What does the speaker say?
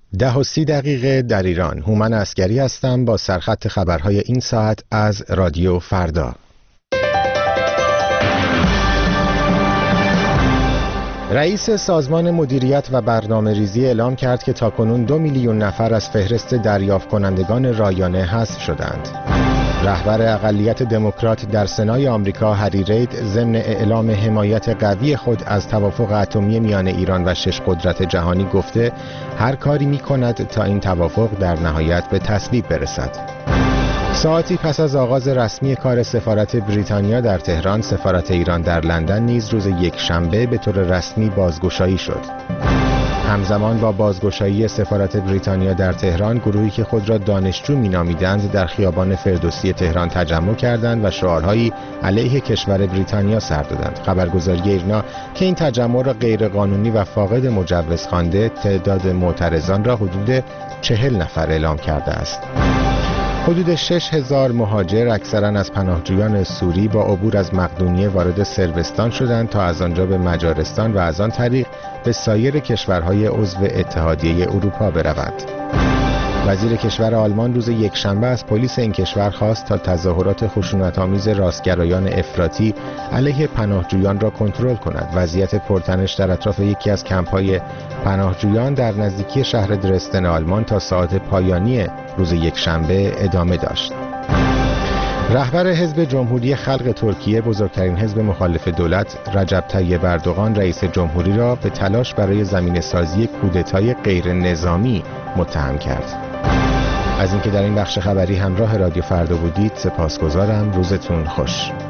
10:30 در ایران. هومن عسگری هستم با سرخط خبرهای این ساعت از رادیو فردا. رئیس سازمان مدیریت و برنامه‌ریزی اعلام کرد که تاکنون 2 میلیون نفر از فهرست دریافت کنندگان رایانه حذف شدند. رهبر اقلیت دموکرات در سنای آمریکا هری رید ضمن اعلام حمایت قوی خود از توافق اتمی میان ایران و 6 قدرت جهانی گفته هر کاری می‌کند تا این توافق در نهایت به تصویب برسد. ساعتی پس از آغاز رسمی کار سفارت بریتانیا در تهران، سفارت ایران در لندن نیز روز یکشنبه به طور رسمی بازگشایی شد. همزمان با بازگشایی سفارت بریتانیا در تهران، گروهی که خود را دانشجو مینامیدند در خیابان فردوسی تهران تجمع کردند و شعارهایی علیه کشور بریتانیا سر دادند. خبرگزاری ایرنا که این تجمع را غیرقانونی و فاقد مجوز خوانده، تعداد معترضان را حدود 40 نفر اعلام کرده است. حدود 6000 مهاجر اکثراً از پناهجویان سوری با عبور از مقدونیه وارد صربستان شدند تا از آنجا به مجارستان و از آن طریق به سایر کشورهای عضو اتحادیه اروپا بروند. وزیر کشور آلمان روز یکشنبه از پلیس این کشور خواست تا تظاهرات خشونت‌آمیز راستگرایان افراطی علیه پناهجویان را کنترل کند. وضعیت پرتنش در اطراف یکی از کمپ‌های پناهجویان در نزدیکی شهر درستن آلمان تا ساعات پایانی روز یکشنبه ادامه داشت. رهبر حزب جمهوری خلق ترکیه، بزرگترین حزب مخالف دولت، رجب طیب اردوغان رئیس جمهوری را به تلاش برای زمینه‌سازی کودتای غیر نظامی متهم کرد. از اینکه در این بخش خبری همراه رادیو فردا بودید سپاسگزارم. روزتون خوش.